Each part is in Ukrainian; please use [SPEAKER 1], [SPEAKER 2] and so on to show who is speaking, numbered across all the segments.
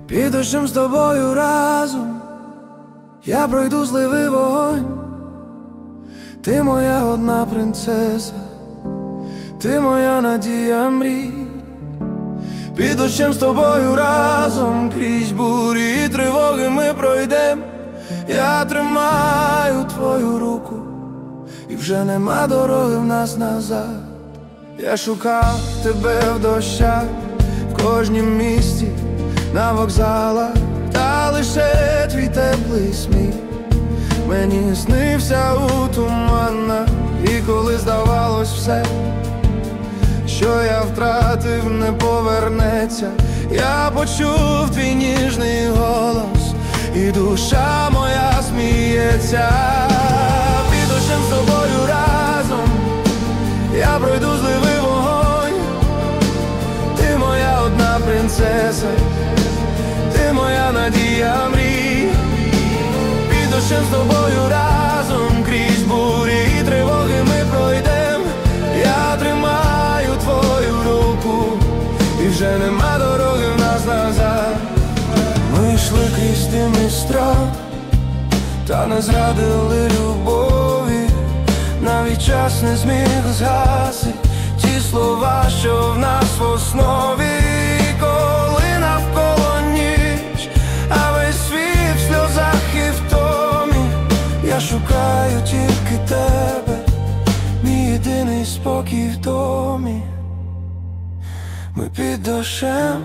[SPEAKER 1] Під дощем з тобою разом я пройду зливий вогонь. Ти моя одна принцеса, ти моя надія мрій. Під дощем з тобою разом крізь бурі і тривоги ми пройдем. Я тримаю твою руку, і вже нема дороги в нас назад. Я шукав тебе в дощах, в кожнім місті, на вокзалах, та лише твій теплий сміх мені снився у туманах. І коли здавалось все, що я втратив, не повернеться, я почув твій ніжний голос, і душа моя сміється. Під дощем з тобою разом я пройду зливий вогонь. Ти моя одна принцеса, ти моя надія мрій. Під дощем з тобою разом крізь бурі і тривоги ми пройдем. Я тримаю твою руку, і вже нема дороги в нас назад. Ми йшли крізь дим і страх, та не зрадили любові. Навіть час не зміг згасить ті слова, що в нас в основі. Коли навколо ніч, а весь світ в сльозах і втомі, я шукаю тільки тебе, мій єдиний спокій в домі. Ми під дощем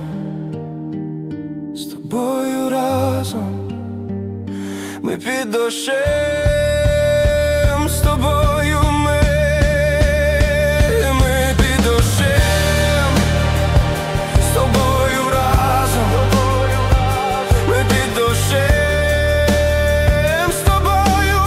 [SPEAKER 1] з тобою разом, ми під дощем з тобою, ми під дощем з тобою разом, ми під дощем з тобою,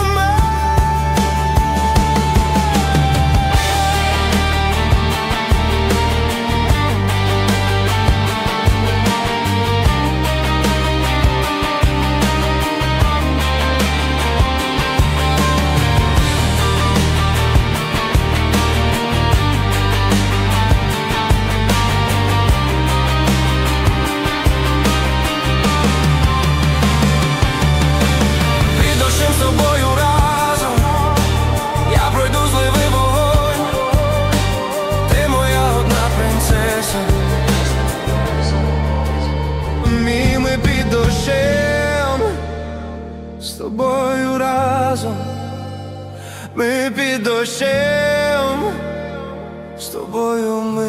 [SPEAKER 1] з тобою разом, ми під дощем з тобою, ми.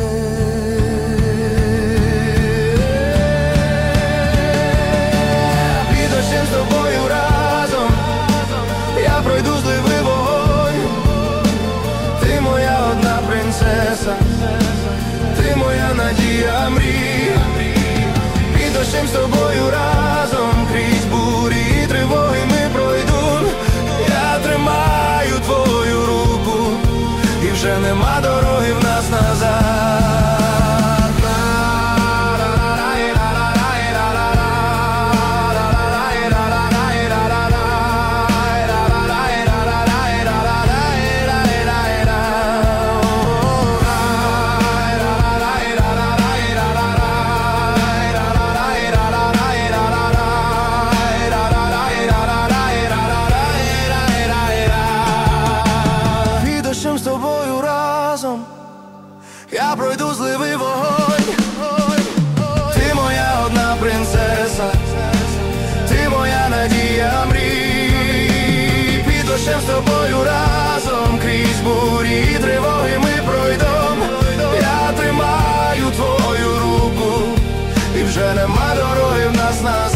[SPEAKER 1] Під дощем з тобою разом я пройду зливий вогонь. Ти моя одна принцеса, ти моя надія мрій. Під дощем з тобою разом крізь бурі і тривоги ми пройдем. Я тримаю твою руку, і вже нема дороги в нас назад. З тобою разом я пройду зливий вогонь. Ти моя одна принцеса, ти моя надія мрій. Під дощем з тобою разом крізь бурі і тривоги ми пройдем. Я тримаю твою руку, і вже нема дороги в нас назад.